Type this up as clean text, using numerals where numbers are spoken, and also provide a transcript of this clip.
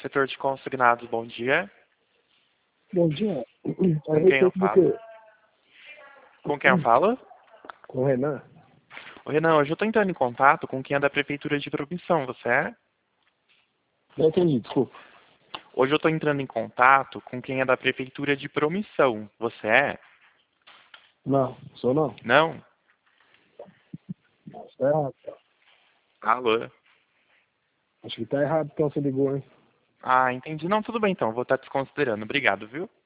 setor de consignados, bom dia. Bom dia. Com quem eu falo? Com quem eu falo? Com o Renan. Ô, Renan, hoje eu estou entrando em contato com quem é da Prefeitura de Promissão, você é? Não entendi, desculpa. Hoje eu estou entrando em contato com quem é da Prefeitura de Promissão, você é? Não, sou não. Não? Tá errado. Alô? Acho que tá errado então você ligou, hein? Ah, entendi. Não, tudo bem então, vou estar desconsiderando. Obrigado, viu?